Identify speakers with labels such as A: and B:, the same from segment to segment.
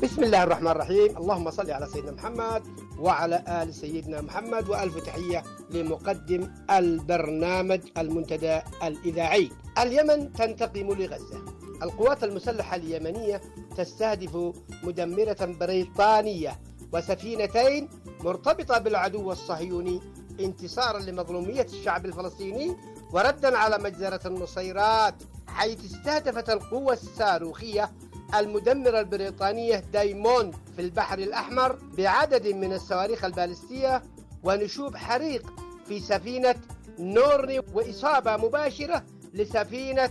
A: بسم الله الرحمن الرحيم. اللهم صل على سيدنا محمد وعلى آل سيدنا محمد، وألف تحية لمقدم البرنامج المنتدى الإذاعي. اليمن تنتقم لغزة. القوات المسلحة اليمنية تستهدف مدمرة بريطانية وسفينتين مرتبطة بالعدو الصهيوني انتصارا لمظلومية الشعب الفلسطيني وردا على مجزرة النصيرات، حيث استهدفت القوة الصاروخية المدمرة البريطانية دايموند في البحر الأحمر بعدد من الصواريخ البالستية ونشوب حريق في سفينة نورني، وإصابة مباشرة لسفينة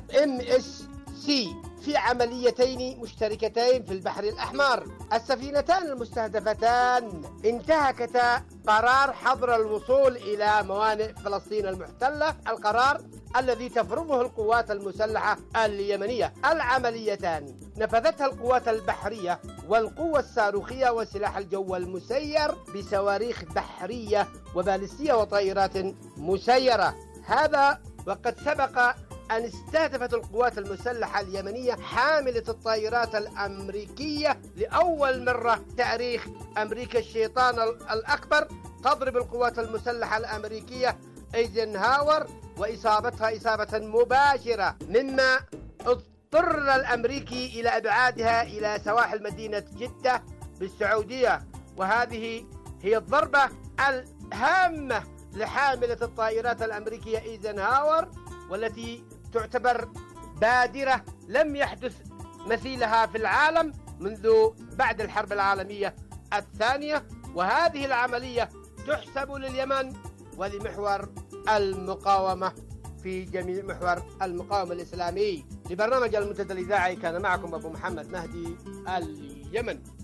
A: MSC في عمليتين مشتركتين في البحر الأحمر. السفينتان المستهدفتان انتهكتا قرار حظر الوصول إلى موانئ فلسطين المحتلة، القرار الذي تفرضه القوات المسلحة اليمنية. العمليتان نفذتها القوات البحرية والقوة الصاروخية وسلاح الجو المسير بصواريخ بحرية وبالستية وطائرات مسيرة. هذا وقد سبق أن استهدفت القوات المسلحة اليمنية حاملة الطائرات الأمريكية لأول مرة تاريخ أمريكا الشيطان الأكبر تضرب القوات المسلحة الأمريكية ايزنهاور وإصابتها إصابة مباشرة، مما اضطر الأمريكي إلى إبعادها إلى سواحل مدينة جدة بالسعودية. وهذه هي الضربة الهامة لحاملة الطائرات الأمريكية ايزنهاور، والتي تعتبر بادرة لم يحدث مثيلها في العالم منذ بعد الحرب العالمية الثانية. وهذه العملية تحسب لليمن ولمحور المقاومة في جميع محور المقاومة الإسلامي. لبرنامج المنتدى الإذاعي كان معكم أبو محمد مهدي، اليمن.